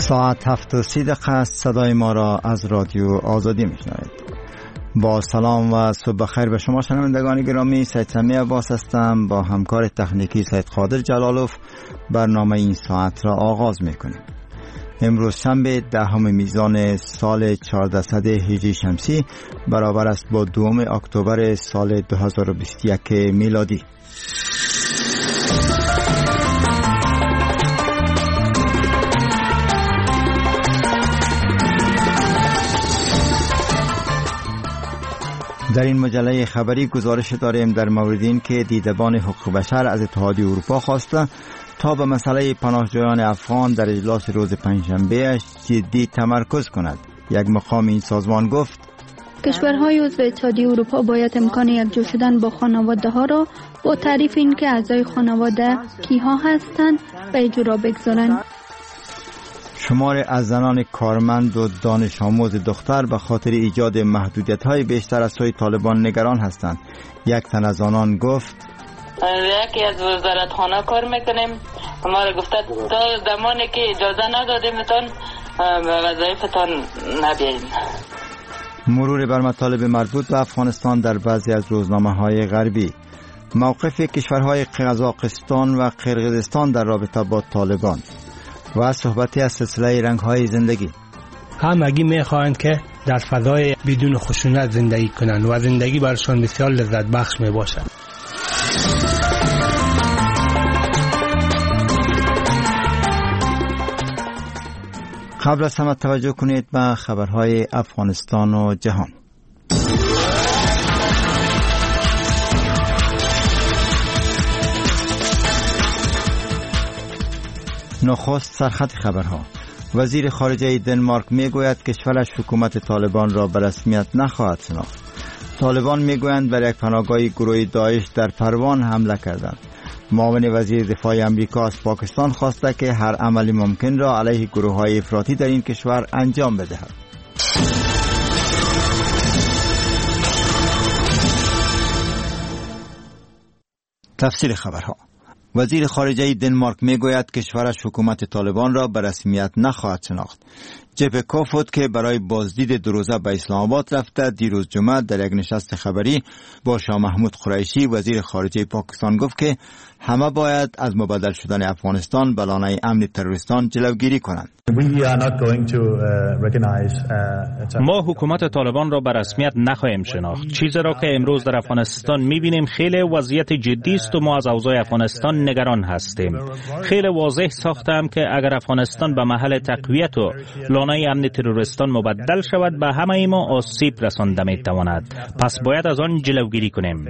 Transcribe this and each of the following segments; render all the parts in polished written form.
ساعت 7:30 است. صدای ما را از رادیو آزادی میشنوید. با سلام و صبح بخیر به شما شنوندگان گرامی. سید سمی عباس هستم. با همکار تکنیکی سید قادر جلالوف برنامه این ساعت را آغاز میکنیم. امروز شنبه 10 میزان سال 1400 هجری شمسی برابر است با 2 اکتبر سال 2021 میلادی. در این مجله خبری گزارش داریم در مورد این که دیدبان حقوق بشر از اتحادیه اروپا خواسته تا به مسئله پناهجویان افغان در اجلاس روز پنجشنبه جدی تمرکز کند. یک مقام این سازمان گفت کشورهای عضو اتحادیه اروپا باید امکان یکجا شدن با خانواده ها را با تعریف این که اعضای خانواده کیها هستند به اجرا بگذارند. شمار از زنان کارمند و دانش آموز دختر به خاطر ایجاد محدودیت‌های بیشتر از سوی طالبان نگران هستند. یک تن از آنان گفت یکی از وزارتخانه کار میکنیم، ما را گفته تا زمانی که اجازه ندادیمتان به وظایفتان نبیایید. مرور بر مطالب مربوط به افغانستان در بعضی از روزنامه‌های غربی. موقف کشورهای قزاقستان و قرقیزستان در رابطه با طالبان و صحبتی از سلسله رنگ‌های زندگی. همگی می‌خواهند که در فضای بدون خشونت زندگی کنند و زندگی برشان بسیار لذت بخش میباشد. قبل از همه توجه کنید به خبرهای افغانستان و جهان. نخست سرخط خبرها. وزیر خارجه دنمارک میگوید کشورش حکومت طالبان را به رسمیت نخواهد شناخت. طالبان میگویند بر یک پناهگاه گروه داعش در پروان حمله کردند. معاون وزیر دفاع امریکا از پاکستان خواسته که هر عملی ممکن را علیه گروه‌های افراطی در این کشور انجام بدهد. تفصیل خبرها. وزیر خارجه دنمارک میگوید کشورش حکومت طالبان را به رسمیت نخواهد شناخت. جپ کوفود که برای بازدید دو روزه به اسلام آباد رفته دیروز جمعه در یک نشست خبری با شاه محمود قریشی وزیر خارجه پاکستان گفت که همه باید از مبادل شدن افغانستان به لانه امن تروریستان جلوگیری کنند. ما حکومت طالبان را به رسمیت نخواهیم شناخت. چیزی را که امروز در افغانستان می‌بینیم خیلی وضعیت جدی است و ما از اوضاع افغانستان نگران هستیم. خیلی واضح ساختم که اگر افغانستان به محل تقویت و لانه امن تروریستان مبدل شود به همه ما آسیب رسانده می‌تواند. پس باید از آن جلوگیری کنیم.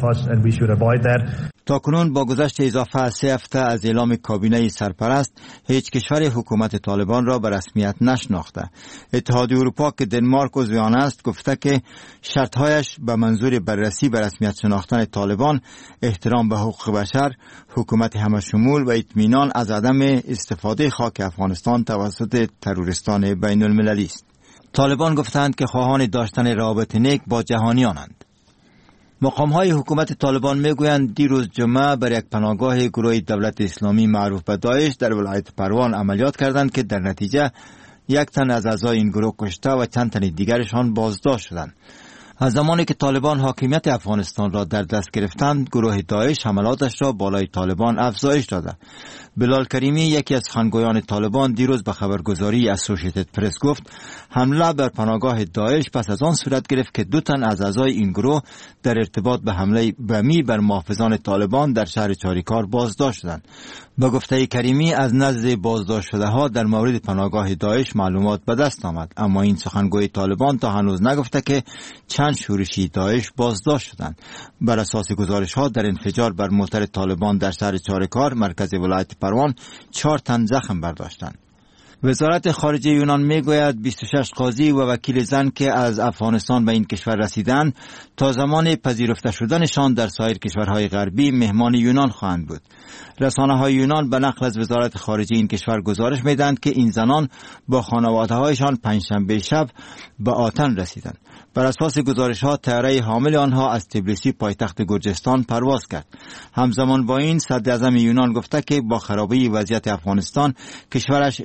تاکنون با گذشت اضافه از 3 هفته از اعلام کابینه سرپرست هیچ کشور حکومت طالبان را به رسمیت نشناخته. اتحادیه اروپا که دنمارک عضو آن است گفته که شرطهایش به منظور بررسی به رسمیت شناختن طالبان احترام به حقوق بشر، حکومت همه‌شمول و اطمینان از عدم استفاده خاک افغانستان توسط تروریستان بین المللی است. طالبان گفتند که خواهان داشتن روابط نیک با جهانیانند. مقام‌های حکومت طالبان میگویند دیروز جمعه بر یک پناهگاه گروه دولت اسلامی معروف به داعش در ولایت پروان عملیات کردند که در نتیجه یک تن از اعضای این گروه کشته و چند تن دیگرشان بازداشت شدند. از زمانی که طالبان حاکمیت افغانستان را در دست گرفتند، گروه داعش حملاتش را بالای طالبان افزایش داده. بلال کریمی یکی از سخنگویان طالبان دیروز به خبرگزاری اسوسییتد پرس گفت حمله بر پناهگاه داعش پس از آن صورت گرفت که 2 تن از اعضای این گروه در ارتباط به حمله بمی بر محافظان طالبان در شهر چاریکار بازداشت شدند. با گفته کریمی از نزد بازداشت شده ها در مورد پناهگاه داعش معلومات به دست آمد، اما این سخنگوی طالبان تا هنوز نگفته که چند شورشی داعش بازداشت شدند. بر اساس گزارش ها در انفجار بر موتر طالبان در شهر چاریکار مرکز ولایت پروان 4 تن زخم برداشتند. وزارت خارجه یونان میگوید 26 قاضی و وکیل زن که از افغانستان به این کشور رسیدند تا زمان پذیرفته شدنشان در سایر کشورهای غربی مهمان یونان خواهند بود. رسانه‌های یونان به نقل از وزارت خارجه این کشور گزارش میدهند که این زنان با خانواده‌هایشان پنجشنبه شب به آتن رسیدند. بر اساس گزارش‌ها طیاره حامل آنها از تبلیسی پایتخت گرجستان پرواز کرد. همزمان با این صدراعظم یونان گفته که با خرابی وضعیت افغانستان کشورش اجازه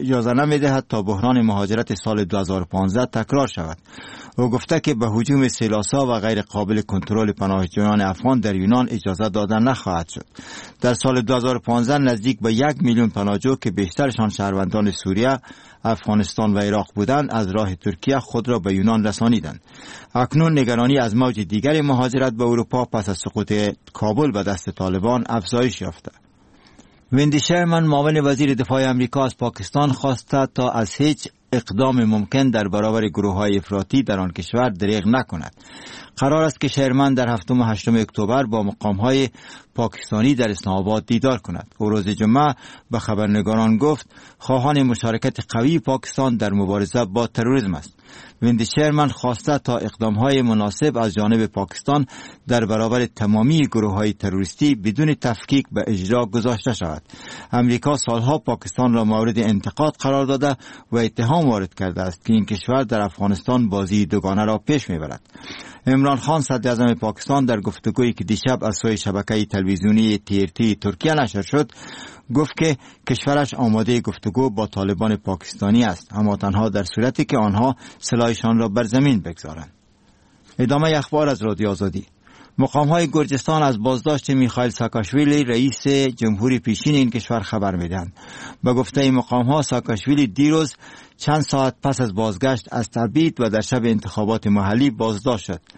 می دهد تا بحران مهاجرت سال 2015 تکرار شود. او گفته که به هجوم سیلاسا و غیر قابل کنترل پناهجویان افغان در یونان اجازه داده نخواهد شد. در سال 2015 نزدیک به 1 میلیون پناهجو که بیشترشان شهروندان سوریه، افغانستان و عراق بودند از راه ترکیه خود را به یونان رسانیدند. اکنون نگرانی از موج دیگر مهاجرت به اروپا پس از سقوط کابل به دست طالبان افزایش یافته. ویندی شرمن معاون وزیر دفاع امریکا از پاکستان خواسته تا از هیچ اقدام ممکن در برابر گروه‌های افراطی در آن کشور دریغ نکند. قرار است که شرمن در 7 و 8 اکتبر با مقام‌های پاکستانی در اسلام آباد دیدار کند. او روز جمعه به خبرنگاران گفت خواهان مشارکت قوی پاکستان در مبارزه با تروریسم است. ویندی شرمن خواسته تا اقدام‌های مناسب از جانب پاکستان در برابر تمامی گروه‌های تروریستی بدون تفکیک به اجرا گذاشته شود. امریکا سالها پاکستان را مورد انتقاد قرار داده و اتهام وارد کرده است که این کشور در افغانستان بازی دوگانه را پیش می‌برد. عمران خان صدر اعظم پاکستان در گفتگویی که دیشب از سوی شبکه تلویزیونی TRT ترکیه نشر شد گفت که کشورش آماده گفتگو با طالبان پاکستانی است، اما تنها در صورتی که آنها سلاحشان را بر زمین بگذارند. ادامه اخبار از رادیو آزادی. مقام‌های گرجستان از بازداشت میخائیل ساکاشویلی رئیس جمهوری پیشین این کشور خبر میدهند. به گفته مقام‌ها ساکاشویلی دیروز چند ساعت پس از بازگشت از تبعید و در شب انتخابات محلی بازداشت شد.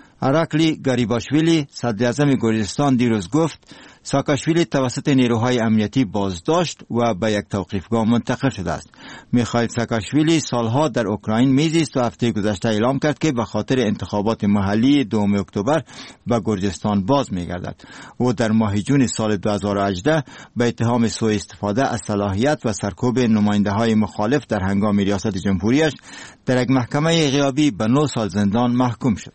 اراکلی گاریباشویلی صدر اعظم گرجستان دیروز گفت ساکاشویلی توسط نیروهای امنیتی بازداشت و به یک توقیفگاه منتقل شده است. میخائیل ساکاشویلی سالها در اوکراین میزیست و هفته گذشته اعلام کرد که به خاطر انتخابات محلی 2 اکتبر به گرجستان باز میگردد. او در ماه جون سال 2018 به اتهام سوء استفاده از صلاحیت و سرکوب نماینده های مخالف در هنگام ریاست جمهوریش در یک محکمه غیابی به 9 سال زندان محکوم شد.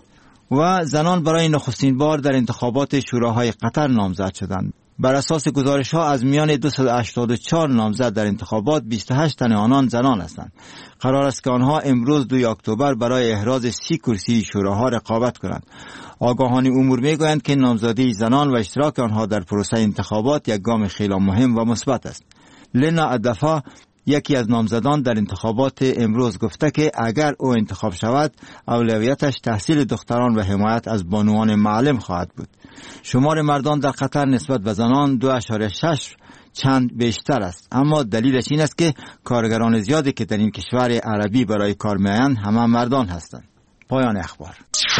و زنان برای نخستین بار در انتخابات شوراهای قطر نامزد شدند. بر اساس گزارش ها از میان 284 نامزد در انتخابات 28 تن آنان زنان هستند. قرار است که آنها امروز 2 اکتبر برای احراز 30 کرسی شوراها رقابت کنند. آگاهان امور میگویند که نامزدی زنان و اشتراک آنها در پروسه انتخابات یک گام خیلی مهم و مثبت است. لینا ادفا یکی از نامزدان در انتخابات امروز گفته که اگر او انتخاب شود اولویتش تحصیل دختران و حمایت از بانوان معلم خواهد بود. شمار مردان در قطر نسبت به زنان 2.6 چند بیشتر است، اما دلیلش این است که کارگران زیادی که در این کشور عربی برای کار میآیند همه مردان هستند. پایان اخبار.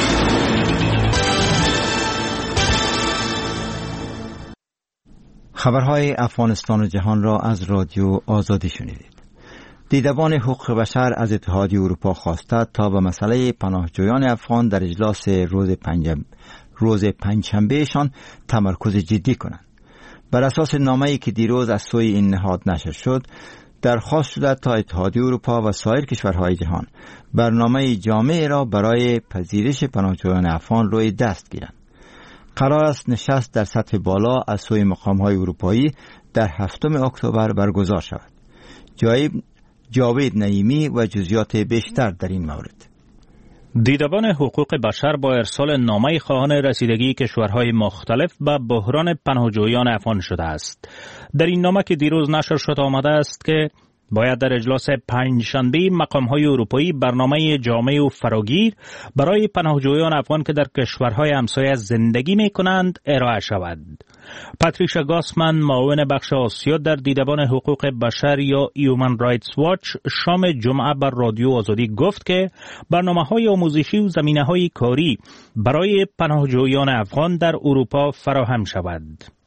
خبرهای افغانستان و جهان را از رادیو آزادی شنیدید. دیدبان حقوق بشر از اتحادیه اروپا خواسته تا به مسئله پناهجویان افغان در اجلاس روز پنجشنبهشان تمرکز جدی کنند. بر اساس نامه‌ای که دیروز از سوی این نهاد نشر شد، درخواست شده تا اتحادیه اروپا و سایر کشورهای جهان برنامه جامع را برای پذیرش پناهجویان افغان روی دست گیرند. قرار است نشست در سطح بالا از سوی مقام‌های اروپایی در 7 اکتبر برگزار شود. جاوید نعیمی و جزئیات بیشتر در این مورد. دیدبان حقوق بشر با ارسال نامه خواهان رسیدگی کشورهای مختلف به بحران پناهجویان افغان شده است. در این نامه که دیروز نشر شد آمده است که باید در اجلاس پنجشنبه مقام‌های اروپایی برنامه جامع و فراگیر برای پناهجویان افغان که در کشورهای همسایه زندگی می‌کنند ارائه شود. پاتریشا گاسمن معاون بخش آسیا در دیدبان حقوق بشر یا هیومن رایتس واچ شام جمعه بر رادیو آزادی گفت که برنامه‌های آموزشی و زمینه‌های کاری برای پناهجویان افغان در اروپا فراهم شود.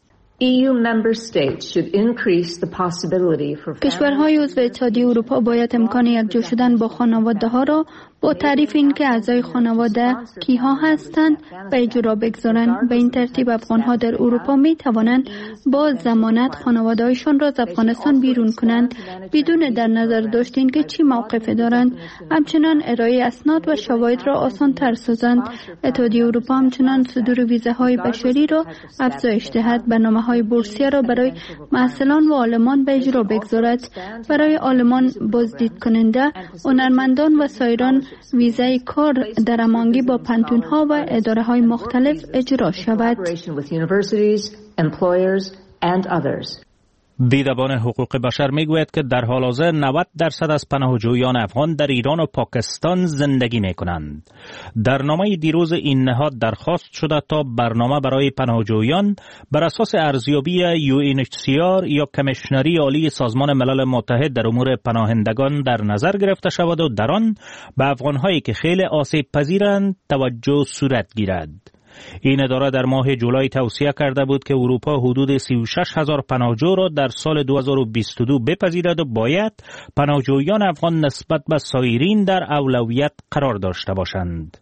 کشورهای عضو اتحادیه اروپا باید امکان یکجا شدن با خانواده ها را با تعریف این که اعضای خانواده کیها هستند به اجرا بگذارند. به این ترتیب افغانها در اروپا می توانند با ضمانت خانواده‌هایشان را از افغانستان بیرون کنند بدون در نظر داشتن که چی موقفی دارند. همچنان ارائه اسناد و شواهد را آسان تر سازند. اتحادیه اروپا همچنان صدور ویزاهای بشری را افزایش دهد. برنامه‌های بورسیه را برای محصلان و عالمان به اجرا بگذارد. برای عالمان بازدید کننده، هنرمندان و سایران ویزای کار در هماهنگی با پانتون‌ها و اداره‌های مختلف اجرا شود. دیدبان حقوق بشر میگوید که در حال حاضر 90% از پناهجویان افغان در ایران و پاکستان زندگی میکنند. در نامه دیروز این نهاد درخواست شده تا برنامه برای پناهجویان بر اساس ارزیابی UNHCR یا کمیشنری عالی سازمان ملل متحد در امور پناهندگان در نظر گرفته شود و در آن به افغان‌هایی که خیلی آسیب پذیرند توجه صورت گیرد. این اداره در ماه جولای توصیه کرده بود که اروپا حدود 36,000 پناهجو را در سال 2022 بپذیرد و باید پناهجویان افغان نسبت به سایرین در اولویت قرار داشته باشند.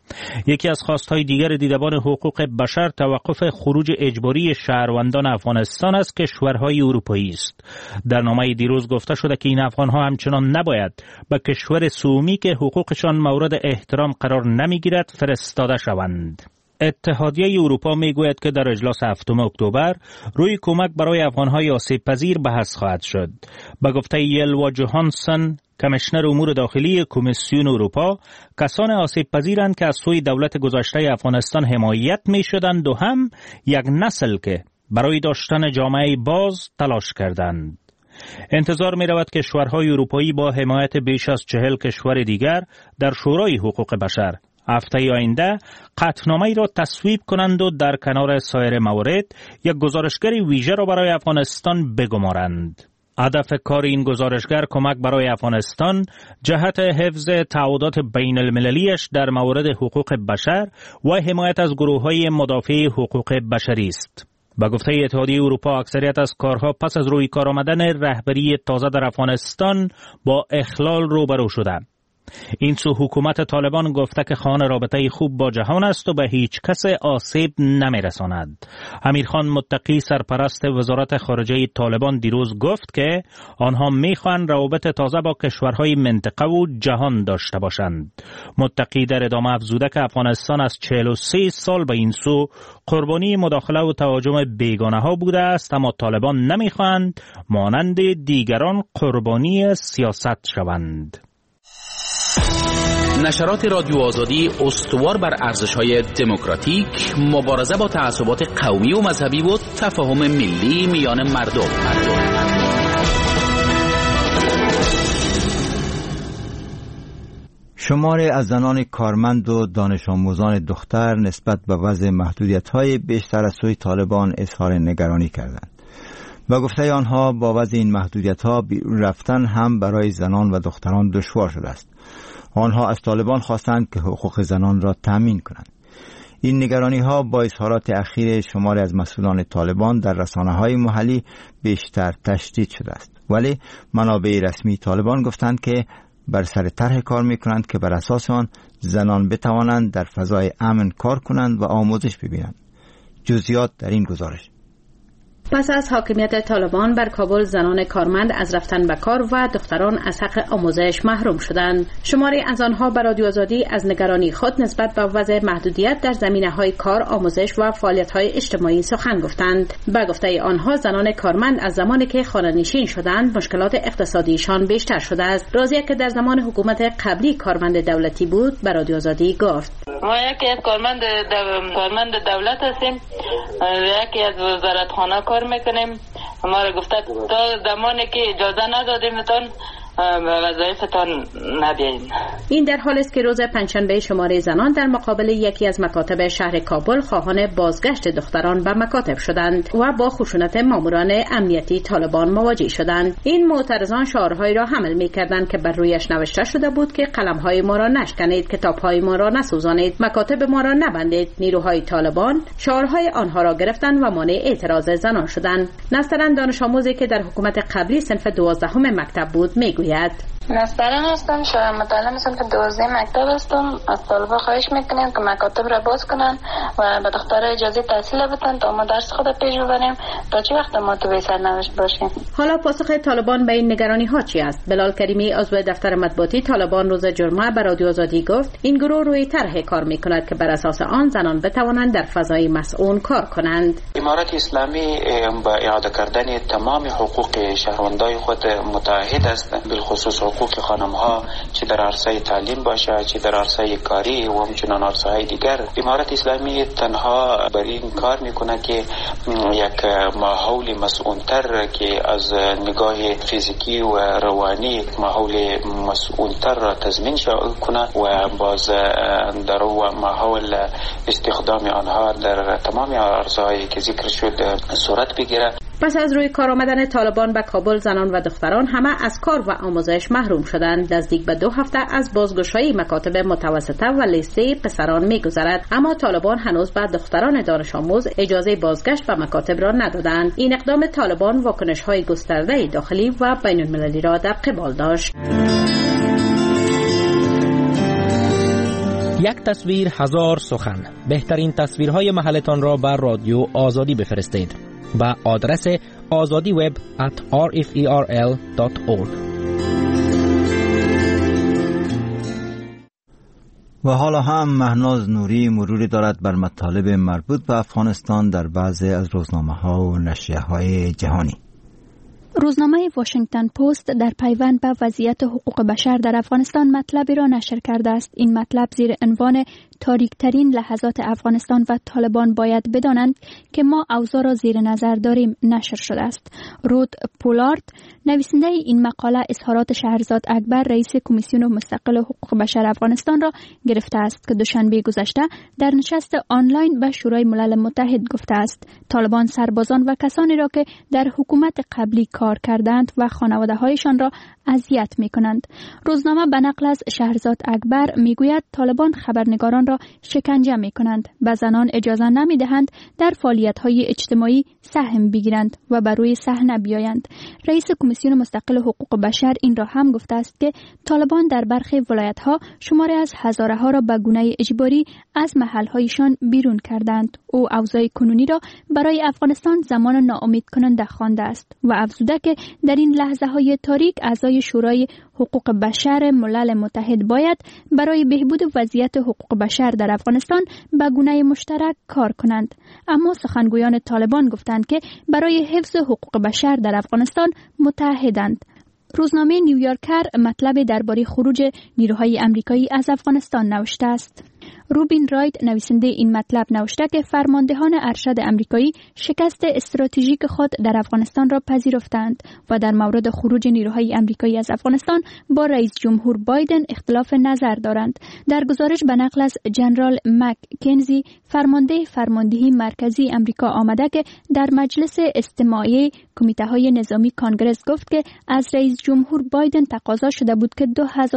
یکی از خواستهای دیگر دیدبان حقوق بشر توقف خروج اجباری شهروندان افغانستان از کشورهای اروپایی است. در نامه دیروز گفته شده که این افغانها همچنان نباید به کشور سومی که حقوقشان مورد احترام قرار نمیگیرد فرستاده شوند. اتحادیه اروپا میگوید که در اجلاس 7 اکتبر روی کمک برای افغانهای آسیب پذیر بحث خواهد شد. به گفته یلوا جوهانسن، کمیشنر امور داخلی کمیسیون اروپا، کسان آسیب پذیرند که از سوی دولت گذشته افغانستان حمایت می شدند و هم یک نسل که برای داشتن جامعه باز تلاش کردند. انتظار می رود که کشورهای اروپایی با حمایت بیش از 40 کشور دیگر در شورای حقوق بشر هفته آینده قطعنامه‌ای را تصویب کنند و در کنار سایر موارد یک گزارشگر ویژه را برای افغانستان بگمارند. هدف کار این گزارشگر کمک برای افغانستان جهت حفظ تعهدات بین المللیش در مورد حقوق بشر و حمایت از گروه‌های مدافع حقوق بشری است. با گفته اتحادیه اروپا اکثریت از کارها پس از روی کار آمدن رهبری تازه در افغانستان با اخلال روبرو شده. این سو حکومت طالبان گفته که خانه رابطه خوب با جهان است و به هیچ کس آسیب نمیرساند. امیرخان متقی سرپرست وزارت خارجه طالبان دیروز گفت که آنها میخواهند روابط تازه با کشورهای منطقه و جهان داشته باشند. متقی در ادامه افزوده که افغانستان از 43 سال به این سو قربانی مداخله و تهاجم بیگانه ها بوده است، اما طالبان نمیخواهند مانند دیگران قربانی سیاست شوند. نشرات رادیو آزادی استوار بر ارزش‌های دموکراتیک، مبارزه با تعصبات قومی و مذهبی و تفاهم ملی میان مردم. شماری از زنان کارمند و دانش آموزان دختر نسبت به وضع محدودیت‌های بیشتر از سوی طالبان اظهار نگرانی کردند. با گفته آنها با وضع این محدودیت‌ها بیرون رفتن هم برای زنان و دختران دشوار شده است. آنها از طالبان خواستند که حقوق زنان را تامین کنند. این نگرانی‌ها با اظهارات اخیر شماری از مسئولان طالبان در رسانه‌های محلی بیشتر تشدید شده است. ولی منابع رسمی طالبان گفتند که بر سر طرح کار می‌کنند که بر اساس آن زنان بتوانند در فضای امن کار کنند و آموزش ببینند. جزئیات در این گزارش. پس از حاکمیت طالبان بر کابل، زنان کارمند از رفتن به کار و دختران از حق آموزش محروم شدند. شماری از آنها بر رادیو آزادی از نگرانی خود نسبت به وضع محدودیت در زمینه‌های کار، آموزش و فعالیت‌های اجتماعی سخن گفتند. به گفته آنها زنان کارمند از زمانی که خانه‌نشین شدند مشکلات اقتصادیشان بیشتر شده است. راضیه که در زمان حکومت قبلی کارمند دولتی بود بر رادیو آزادی گفت: ما یکی از کارمند دولت هستیم، یکی از وزارتخانه کار میکنیم. ما را گفته تا زمانی که اجازه ندادیمتان به وظایفتان نبیاییم. این در حالی است که روز پنجشنبه شماره زنان در مقابل یکی از مکاتب شهر کابل خواهان بازگشت دختران به مکاتب شدند و با خشونت ماموران امنیتی طالبان مواجه شدند. این معترضان شعارهایی را حمل می‌کردند که بر رویش نوشته شده بود که قلم‌های ما را نشکنید، کتاب‌های ما را نسوزانید، مکاتب ما را نبندید. نیروهای طالبان شعارهای آنها را گرفتند و مانع اعتراض زنان شدند. نسترن دانش آموزی که در حکومت قبلی صنف 12 مکتب بود میگوید: نسترن هستم، شاید متعلم صنف 12 مکتب هستم. از طلبه خواهش میکنیم که مکاتب را باز کنن و به دختر اجازه تحصیل بدن تا ما درس خود پیش ببریم تا چه وقت ما تو سرنوشت باشیم. حالا پاسخ طالبان به این نگرانی ها چی است؟ بلال کریمی عضو دفتر مطبوعاتی طالبان روز جمعه به رادیو آزادی گفت این گروه روی طرح کار میکند که بر اساس آن زنان بتوانند در فضای مسئول کار کنند. امارت اسلامی با اعاده کردن تمام حقوق شهروندان خود متعهد است، بالخصوص حقوق حقوق خانم ها چه در عرصه تعلیم باشه، چه در عرصه کاری و همچنان عرصه های دیگر. امارت اسلامی تنها بر این کار میکنه که یک ماحول مسئول‌تر که از نگاه فیزیکی و روانی ماحول مسئول‌تر را تضمین کنه و باز در ماحول استخدام آنها در تمام عرصه‌هایی که ذکر شد صورت بگیره. پس از روی کار آمدن طالبان به کابل، زنان و دختران همه از کار و آموزش محروم شدند. نزدیک به 2 هفته از بازگشایی مکاتب متوسطه و لیسه پسران می‌گذرد، اما طالبان هنوز به دختران دانش آموز اجازه بازگشت به مکاتب را ندادند. این اقدام طالبان واکنش‌های گسترده داخلی و بین‌المللی را در قبال داشت. یک تصویر هزار سخن. بهترین تصویرهای محلتان را بر رادیو آزادی بفرستید با آدرس azadiweb@rferl.org. و حالا هم مهناز نوری مروری دارد بر مطالب مربوط به افغانستان در بعضی از روزنامه‌ها و نشریه‌های جهانی. روزنامه واشنگتن پست در پیوند به وضعیت حقوق بشر در افغانستان مطلبی را نشر کرده است. این مطلب زیر عنوان تاریک‌ترین لحظات افغانستان و طالبان باید بدانند که ما اوضاع را زیر نظر داریم نشر شده است. رود پولارد نویسنده این مقاله اظهارات شهرزاد اکبر رئیس کمیسیون مستقل حقوق بشر افغانستان را گرفته است که دوشنبه گذشته در نشست آنلاین به شورای ملل متحد گفته است طالبان سربازان و کسانی را که در حکومت قبلی کار کردند و خانواده‌هایشان را اذیت می‌کنند. روزنامه به نقل از شهرزاد اکبر می‌گوید طالبان خبرنگاران را شکنجه می‌کنند، به زنان اجازه نمی‌دهند در فعالیت‌های اجتماعی سهم بگیرند و بر روی صحنه بیایند. رئیس کمیسیون مستقل حقوق بشر این را هم گفته است که طالبان در برخی ولایت‌ها شماری از هزارها را به گونه اجباری از محل‌هایشان بیرون کردند. او اوضاع کنونی را برای افغانستان زمان ناامید کننده خوانده است و افزوده که در این لحظه‌های تاریک اعضای شورای حقوق بشر ملل متحد باید برای بهبود وضعیت حقوق بشر در افغانستان به گونه مشترک کار کنند. اما سخنگویان طالبان گفتند که برای حفظ حقوق بشر در افغانستان متحدند. روزنامه نیویورکر مطلب درباره خروج نیروهای آمریکایی از افغانستان نوشته است. روبین رایت نویسنده این مطلب نوشته که فرماندهان ارشد آمریکایی شکست استراتژیک خود در افغانستان را پذیرفتند و در مورد خروج نیروهای آمریکایی از افغانستان با رئیس جمهور بایدن اختلاف نظر دارند. در گزارش به نقل از جنرال مک کنزی فرمانده فرماندهی مرکزی آمریکا آمده که در مجلس استماعی کمیته‌های نظامی کانگرس گفت که از رئیس جمهور بایدن تقاضا شده بود که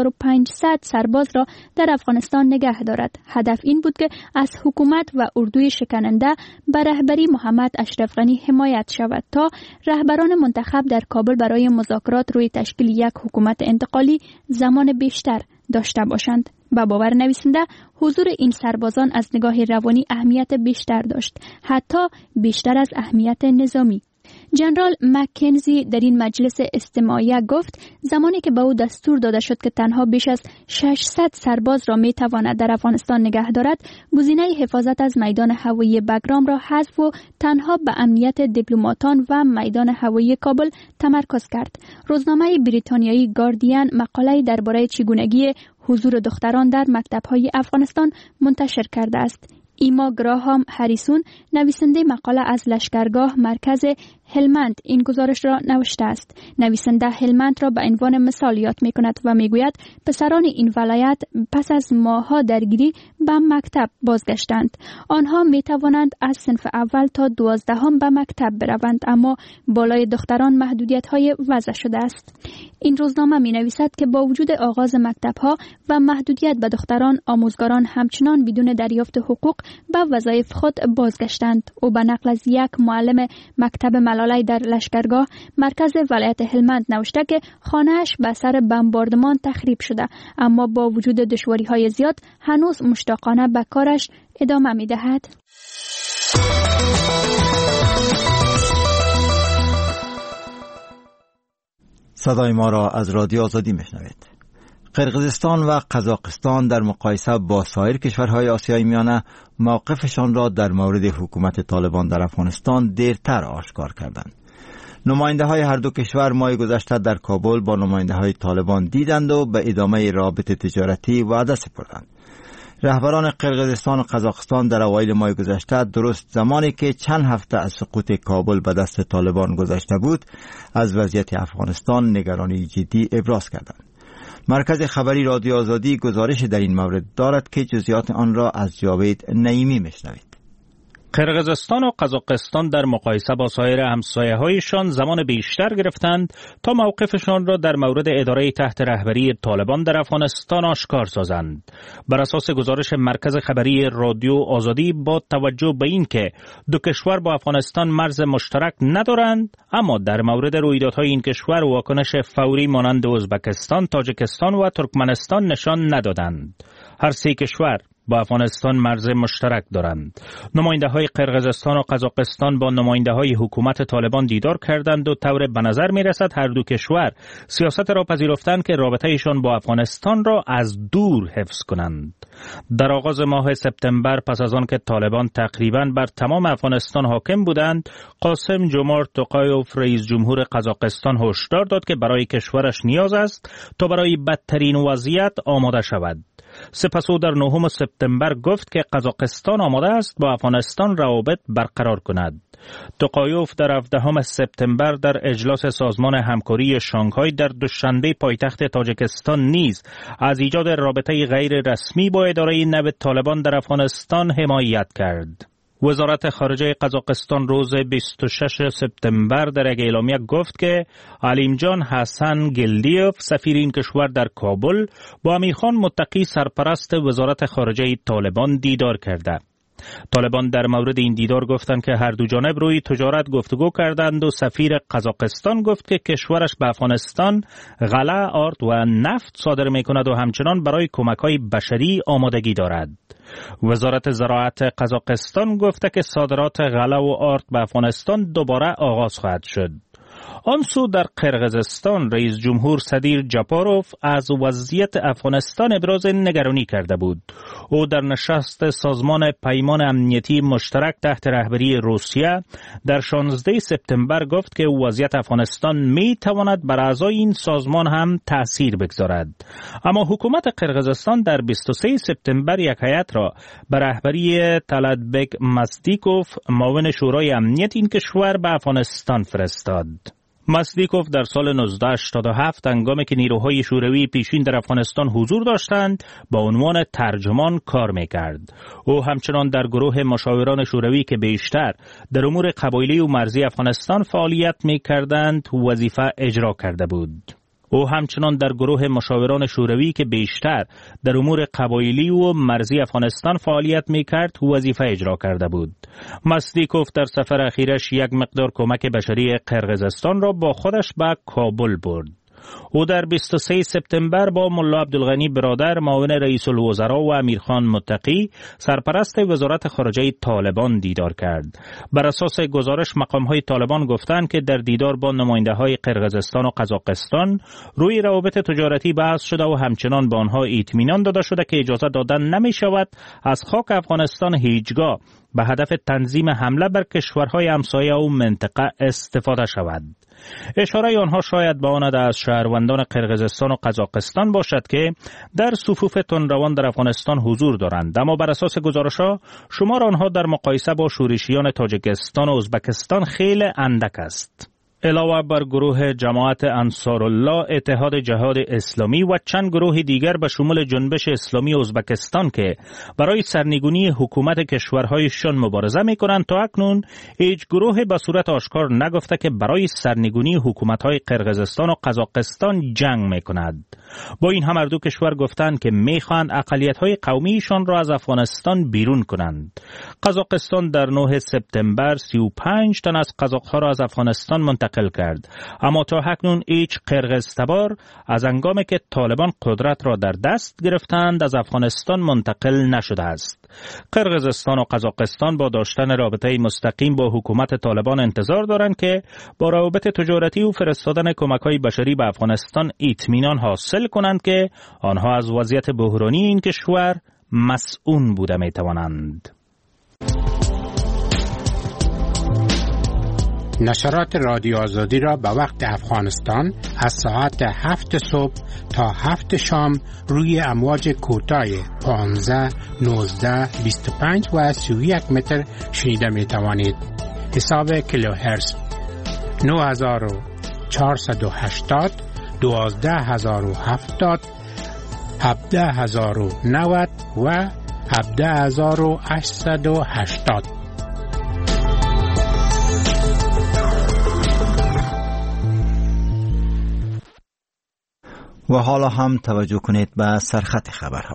2500 سرباز را در افغانستان نگه دارد. هدف این بود که از حکومت و اردوی شکننده به رهبری محمد اشرف غنی حمایت شود تا رهبران منتخب در کابل برای مذاکرات روی تشکیل یک حکومت انتقالی زمان بیشتر داشته باشند. با باور نویسنده حضور این سربازان از نگاه روانی اهمیت بیشتر داشت، حتی بیشتر از اهمیت نظامی. جنرال مکنزی در این مجلس استماعیه گفت زمانی که به او دستور داده شد که تنها بیش از 600 سرباز را می تواند در افغانستان نگه دارد، گزینه حفاظت از میدان هوایی بگرام را حذف و تنها به امنیت دیپلماتان و میدان هوایی کابل تمرکز کرد. روزنامه بریتانیایی گاردین مقاله درباره چگونگی حضور دختران در مکتب‌های افغانستان منتشر کرده است. ایما گراهام هریسون نویسنده مقاله از لشکرگاه مرکز هلمند این گزارش را نوشته است. نویسنده هلمند را به عنوان مثال یاد می کند و می گوید پسران این ولایت پس از ماه‌ها درگیری به مکتب بازگشتند. آنها می توانند از صنف اول تا 12 به مکتب بروند، اما بالای دختران محدودیت‌های وضع شده است. این روزنامه می نویسد که با وجود آغاز مکتب‌ها و محدودیت به دختران، آموزگاران همچنان بدون دریافت حقوق به وظایف خود بازگشتند. او به نقل از یک معلم مکتب ملالای در لشکرگاه مرکز ولایت هلمند نوشته که خانه‌اش به اثر بمباردمان تخریب شده، اما با وجود دشواری‌های زیاد هنوز مشتاقانه به کارش ادامه می‌دهد. صدای ما را از رادیو آزادی میشنوید. قرقیزستان و قزاقستان در مقایسه با سایر کشورهای آسیای میانه موقفشان را در مورد حکومت طالبان در افغانستان دیرتر آشکار کردند. نماینده های هر دو کشور ماه گذشته در کابل با نماینده های طالبان دیدند و به ادامه رابطه تجارتی وعده سپردند. رهبران قرقیزستان و قزاقستان در اوایل ماه گذشته، درست زمانی که چند هفته از سقوط کابل به دست طالبان گذشته بود، از وضعیت افغانستان نگرانی جدی ابراز کردند. مرکز خبری رادیو آزادی گزارش در این مورد دارد که جزئیات آن را از جاوید نعیمی میشنوید. قرقیزستان و قزاقستان در مقایسه با سایر همسایه‌هایشان زمان بیشتر گرفتند تا موقفشان را در مورد اداره تحت رهبری طالبان در افغانستان آشکار سازند. بر اساس گزارش مرکز خبری رادیو آزادی، با توجه به این که دو کشور با افغانستان مرز مشترک ندارند، اما در مورد رویدادهای این کشور واکنش فوری مانند ازبکستان، تاجیکستان و ترکمنستان نشان ندادند. هر سه کشور با افغانستان مرز مشترک دارند. نماینده های قرقیزستان و قزاقستان با نماینده های حکومت طالبان دیدار کردند و طور به نظر می رسد هر دو کشور سیاست را پذیرفتند که رابطه ایشان با افغانستان را از دور حفظ کنند. در آغاز ماه سپتامبر، پس از آن که طالبان تقریباً بر تمام افغانستان حاکم بودند، قاسم جمارت توقایوف رئیس جمهور قزاقستان هشدار داد که برای کشورش نیاز است تا برای بدترین وضعیت آماده شود. سپس او در 9 سپتامبر گفت که قزاقستان آماده است با افغانستان روابط برقرار کند. توقایوف در 17 سپتامبر در اجلاس سازمان همکاری شانگهای در دوشنبه پایتخت تاجیکستان نیز از ایجاد رابطه غیر رسمی با اداره نو طالبان در افغانستان حمایت کرد. وزارت خارجه قزاقستان روز 26 سپتامبر در یک اعلامیه گفت که علیمجان حسن گلدیف، سفیر این کشور در کابل، با امیرخان متقی سرپرست وزارت خارجه طالبان دیدار کرده. طالبان در مورد این دیدار گفتند که هر دو جانب روی تجارت گفتگو کردند و سفیر قزاقستان گفت که کشورش به افغانستان غله، آرد و نفت صادر می‌کند و همچنان برای کمک‌های بشری آمادگی دارد. وزارت زراعت قزاقستان گفته که صادرات غله و آرد به افغانستان دوباره آغاز خواهد شد. آن سو در قرقیزستان رئیس جمهور صدیر جاپاروف از وضعیت افغانستان ابراز نگرانی کرده بود. او در نشست سازمان پیمان امنیتی مشترک تحت رهبری روسیه در 16 سپتامبر گفت که وضعیت افغانستان می تواند بر اعضای این سازمان هم تأثیر بگذارد. اما حکومت قرقیزستان در 23 سپتامبر یک هیئت را به رهبری طلعتبک مصدیکوف، معاون شورای امنیت این کشور، به افغانستان فرستاد. مصدیکوف در سال 1987 هنگامی که نیروهای شوروی پیشین در افغانستان حضور داشتند با عنوان ترجمان کار میکرد. او همچنان در گروه مشاوران شوروی که بیشتر در امور قبایلی و مرزی افغانستان فعالیت میکردند وظیفه اجرا کرده بود. او همچنان در گروه مشاوران شوروی که بیشتر در امور قبایلی و مرزی افغانستان فعالیت میکرد وظیفه اجرا کرده بود. مصدیکوف در سفر اخیرش یک مقدار کمک بشری قرقیزستان را با خودش به کابل برد. او در 23 سپتامبر با ملا عبدالغنی برادر، معاون رئیس الوزراء، و امیرخان متقی، سرپرست وزارت خارجه طالبان دیدار کرد. بر اساس گزارش مقام‌های طالبان گفتند که در دیدار با نماینده‌های قرقیزستان و قزاقستان روی روابط تجارتی بحث شده و همچنان به آنها اطمینان داده شده که اجازه دادن نمی‌شود از خاک افغانستان هیچگاه به هدف تنظیم حمله بر کشورهای همسایه و منطقه استفاده شود. اشاره آنها شاید بماند از شهروندان قرقیزستان و قزاقستان باشد که در صفوف تندروان در افغانستان حضور دارند، اما بر اساس گزارش‌ها شمار آنها در مقایسه با شورشیان تاجیکستان و ازبکستان خیلی اندک است. علاوه بر گروه جماعت انصارالله، اتحاد جهاد اسلامی و چند گروه دیگر به شمول جنبش اسلامی ازبکستان که برای سرنگونی حکومت کشورهایشان مبارزه می‌کنند، تا اکنون هیچ گروه به صورت آشکار نگفته که برای سرنگونی حکومت‌های قرقیزستان و قزاقستان جنگ می‌کند. با این هم هر دو کشور گفتند که می‌خواهند اقلیت‌های قومیشان را از افغانستان بیرون کنند. قزاقستان در 9 سپتامبر 35 تن از قزاق‌ها را از افغانستان منتقل کرد، اما تا اکنون هیچ قرقیزتبار از هنگامی که طالبان قدرت را در دست گرفتند از افغانستان منتقل نشده است. قرقیزستان و قزاقستان با داشتن رابطه مستقیم با حکومت طالبان انتظار دارند که با روابط تجارتی و فرستادن کمک‌های بشری به افغانستان اطمینان حاصل کنند که آنها از وضعیت بحرانی این کشور مسئول بوده می‌توانند. نشرات رادیو آزادی را به وقت افغانستان از ساعت 7 صبح تا 7 شام روی امواج کوتاه 15, 19, 25 و 31 متر شنیده می توانید. حساب کیلوهرتز 9480, 12070, 17090 و 17880. و حالا هم توجه کنید به سرخط خبرها.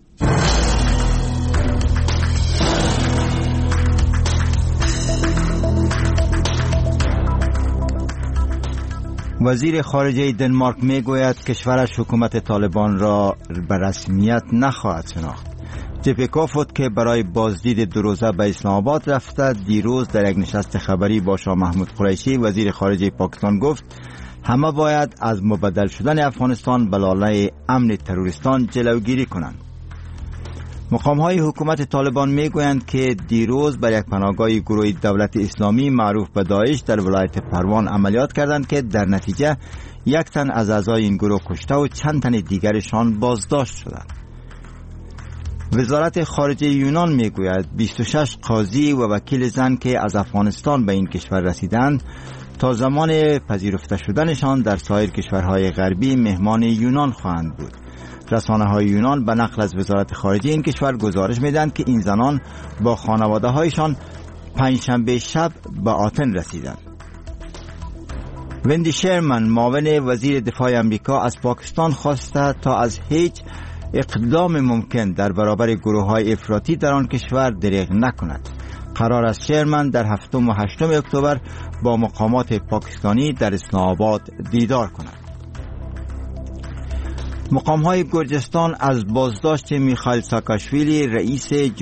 وزیر خارجه دنمارک میگوید کشورش حکومت طالبان را به رسمیت نخواهد شناخت. جپیکوفوت که برای بازدید 2 روزه به اسلام آباد رفته، دیروز در یک نشست خبری با شاه محمود قریشی وزیر خارجه پاکستان گفت همه باید از مبدل شدن افغانستان به لالای امن تروریستان جلوگیری کنند. مقام‌های حکومت طالبان میگویند که دیروز بر یک پناهگاه گروه دولت اسلامی معروف به داعش در ولایت پروان عملیات کردند که در نتیجه 1 تن از اعضای این گروه کشته و چند تن دیگرشان بازداشت شدند. وزارت خارجه یونان میگوید 26 قاضی و وکیل زن که از افغانستان به این کشور رسیدند تا زمان پذیرفته شدنشان در سایر کشورهای غربی مهمان یونان خواهند بود. رسانه‌های یونان به نقل از وزارت خارجه این کشور گزارش می‌دهند که این زنان با خانواده‌هایشان پنجشنبه شب به آتن رسیدند. وندی شرمن معاون وزیر دفاع آمریکا از پاکستان خواسته تا از هیچ اقدام ممکن در برابر گروه‌های افراطی در آن کشور دریغ نکند. قرار است شرمن در 7 و 8 اکتبر با مقامات پاکستانی در اسلام آباد دیدار کند. مقام‌های گرجستان از بازداشت میخائیل ساکاشویلی رئیس